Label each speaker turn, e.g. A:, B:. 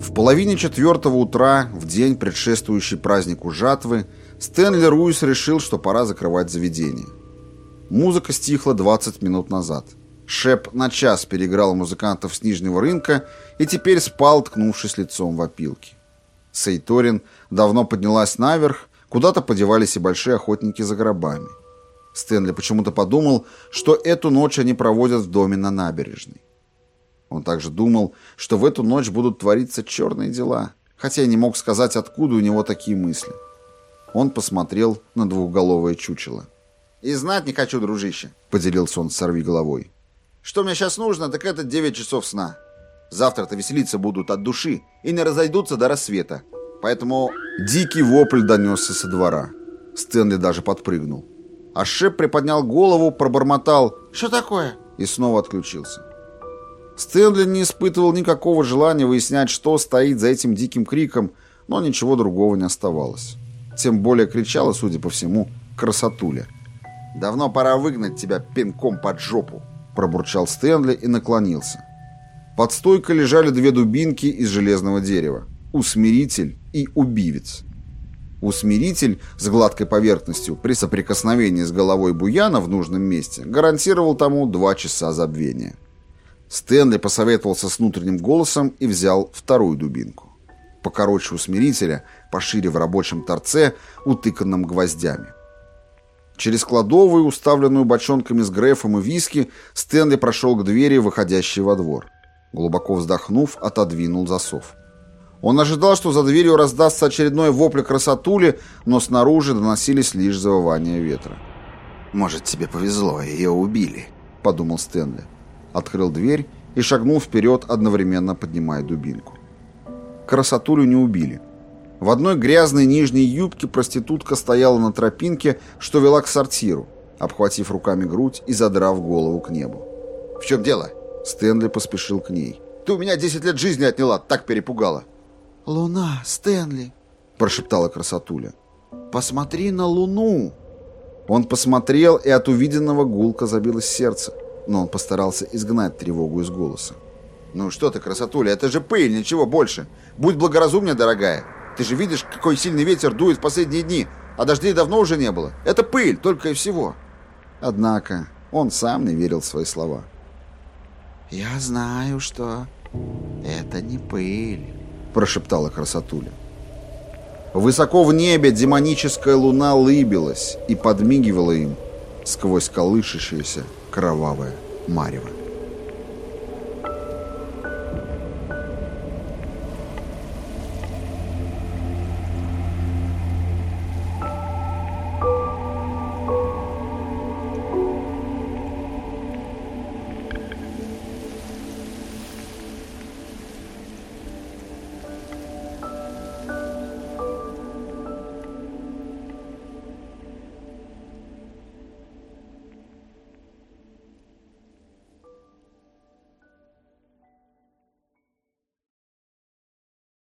A: В половине 4 утра, в день, предшествующий празднику жатвы, Стэнли Руис решил, что пора закрывать заведение. Музыка стихла 20 минут назад. Шеп на час переиграл музыкантов с Нижнего рынка и теперь спал, ткнувшись лицом в опилки. Сейторин давно поднялась наверх, куда-то подевались и большие охотники за гробами. Стэнли почему-то подумал, что эту ночь они проводят в доме на набережной. Он также думал, что в эту ночь будут твориться черные дела, хотя и не мог сказать, откуда у него такие мысли. Он посмотрел на двухголовое чучело. «И знать не хочу, дружище», — поделился он с сорвиголовой. «Что мне сейчас нужно, так это 9 часов сна. Завтра-то веселиться будут от души и не разойдутся до рассвета. Поэтому...» Дикий вопль донесся со двора. Стэнли даже подпрыгнул. А Шеп приподнял голову, пробормотал «Что такое?» и снова отключился. Стэнли не испытывал никакого желания выяснять, что стоит за этим диким криком, но ничего другого не оставалось. Тем более кричала, судя по всему, красотуля. «Давно пора выгнать тебя пинком под жопу», — пробурчал Стэнли и наклонился. Под стойкой лежали 2 дубинки из железного дерева — усмиритель и убивец. Усмиритель с гладкой поверхностью при соприкосновении с головой буяна в нужном месте гарантировал тому 2 часа забвения. Стэнли посоветовался с внутренним голосом и взял 2-ю дубинку. Покороче усмирителя, пошире в рабочем торце, утыканном гвоздями. Через кладовую, уставленную бочонками с грефом и виски, Стэнли прошел к двери, выходящей во двор. Глубоко вздохнув, отодвинул засов. Он ожидал, что за дверью раздастся очередной вопль красотули, но снаружи доносились лишь завывания ветра. «Может, тебе повезло, ее убили», — подумал Стэнли. Открыл дверь и шагнул вперед, одновременно поднимая дубинку. Красотулю не убили. В одной грязной нижней юбке проститутка стояла на тропинке, что вела к сортиру, обхватив руками грудь и задрав голову к небу. «В чем дело?» Стэнли поспешил к ней. «Ты у меня 10 лет жизни отняла, так перепугала».
B: «Луна, Стэнли!» – прошептала красотуля. «Посмотри на луну!»
A: Он посмотрел, и от увиденного гулко забилось сердце, но он постарался изгнать тревогу из голоса.
B: «Ну что ты, красотуля, это же пыль, ничего больше. Будь благоразумнее, дорогая. Ты же видишь, какой сильный ветер дует в последние дни, а дождей давно уже не было. Это пыль, только и всего».
A: Однако он сам не верил в свои слова.
B: «Я знаю, что это не пыль», — прошептала красотуля.
A: Высоко в небе демоническая луна лыбилась и подмигивала им сквозь колышащееся кровавое марево.